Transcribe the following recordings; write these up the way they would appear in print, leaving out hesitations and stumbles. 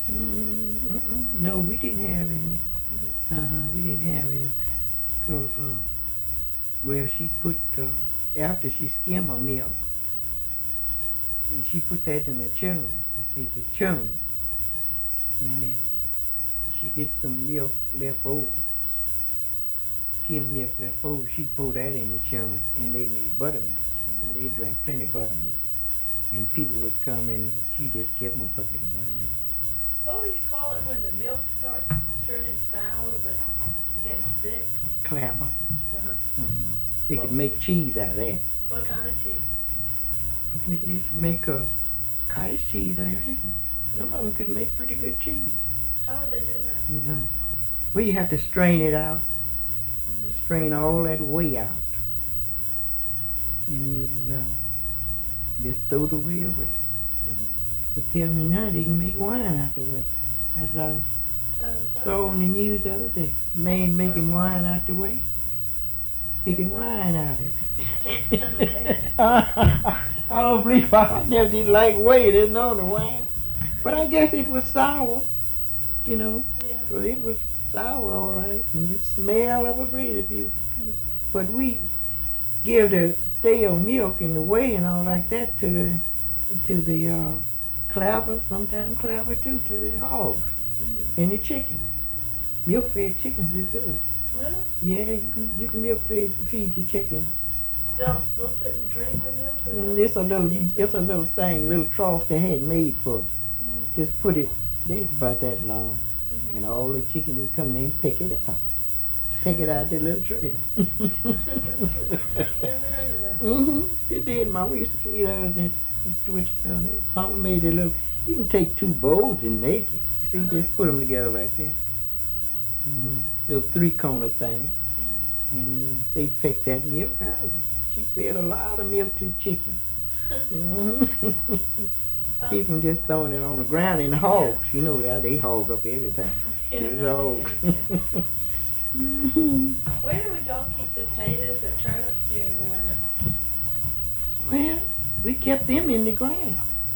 No, we didn't have any. Mm-hmm. We didn't have any. Cause well, she put after she skim her milk, she put that in the churn. You see, the churn, and then she gets some milk left over, skim milk left over. She pour that in the churn, and they made buttermilk. And they drank plenty of buttermilk. And people would come and she just give them a bucket of buttermilk. What would you call it when the milk starts turning sour but getting thick? Clabber. Uh-huh. They could make cheese out of that. What kind of cheese? They could make a cottage cheese, I reckon. Some of them could make pretty good cheese. How would they do that? Mm-hmm. Well, you have to strain it out, Mm-hmm. strain all that whey out, and you just throw the whey away. Mm-hmm. But tell me now, they can make wine out the way. As I saw on the news the other day, man making wine out the way, picking wine out of it. I don't believe I never did like whey, didn't know the wine. But I guess it was sour, you know. Yeah. Well, it was sour, all right, and the smell of a bread. But we give the stale milk and the whey and all like that to the clabber, sometimes clabber too, to the hogs Mm-hmm. and the chicken. Milk-fed chickens is good. Really? Yeah, you can feed your chicken. They'll sit and drink the milk? Or It's a little thing, little trough they had made for it. Mm-hmm. Just put it, it's about that long. Mm-hmm. And all the chickens would come there and pick it up. Pick it out the little tray. Never heard of that. It did. Mama used to feed us and Papa made a little, you can take two bowls and make it. You see, just put them together like that. Little three-corner thing. Mm-hmm. And then they picked that milk out of it. She fed a lot of milk to the chicken. Keep them just throwing it on the ground. And the hogs, you know that they hog up everything. The hogs. Where would y'all keep potatoes or turnips during the winter? Well, we kept them in the ground.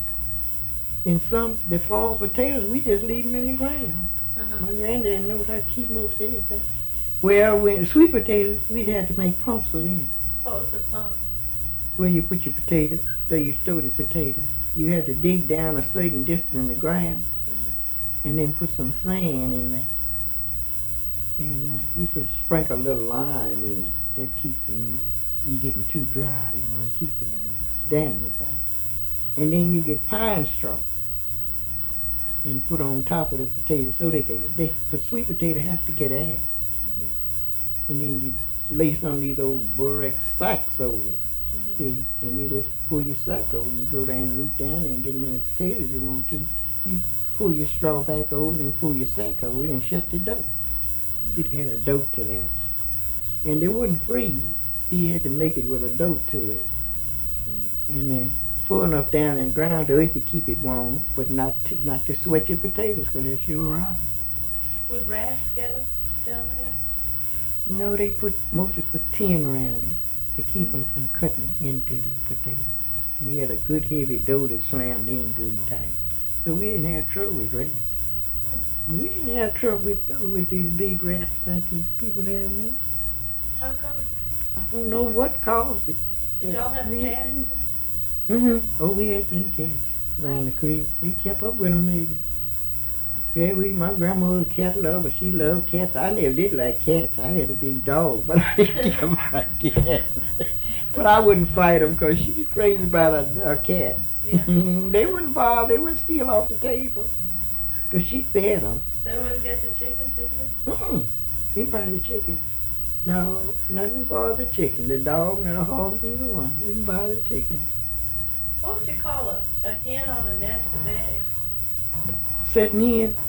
And the fall potatoes, we just leave them in the ground. Uh-huh. My granddad knows how to keep most anything. Well, when sweet potatoes, we'd have to make pumps for them. What was the pump? Where you put your potatoes, so you store the potatoes. You had to dig down a certain distance in the ground, Mm-hmm. and then put some sand in there. And you could sprinkle a little lime in it. That keeps them from getting too dry, and keep the dampness out. And then you get pine straw and put on top of the potatoes so but sweet potato have to get air. Mm-hmm. And then you lay some of these old Borax sacks over it. Mm-hmm. See, and you just pull your sack over and you go down and root down there and get as many potatoes you want to. You pull your straw back over and pull your sack over it and shut the dough. It had a dough to that. And it wouldn't freeze. You had to make it with a dough to it. Mm-hmm. And then pour enough down in the ground so it could keep it warm, but not to sweat your potatoes because they're sure rotten. Would rafts get them down there? No, they mostly put tin around it to keep them from cutting into the potato. And he had a good heavy dough that slammed in good and tight. So we didn't have trouble with rats. We didn't have trouble with these big rats like these people have now. How come? I don't know what caused it. Did y'all have cats? Oh, we had plenty of cats around the creek. We kept up with them maybe. Yeah, my grandma was a cat lover. She loved cats. I never did like cats. I had a big dog, but I didn't like cats. But I wouldn't fight them because she's crazy about a cat. Yeah. They wouldn't bother. They wouldn't steal off the table because she fed them. They wouldn't get the chickens either? Didn't buy the chicken. No, nothing bother the chicken. The dog and the hog, neither one. Didn't bother the chicken. What would you call a hen on a nest of eggs? Setting in.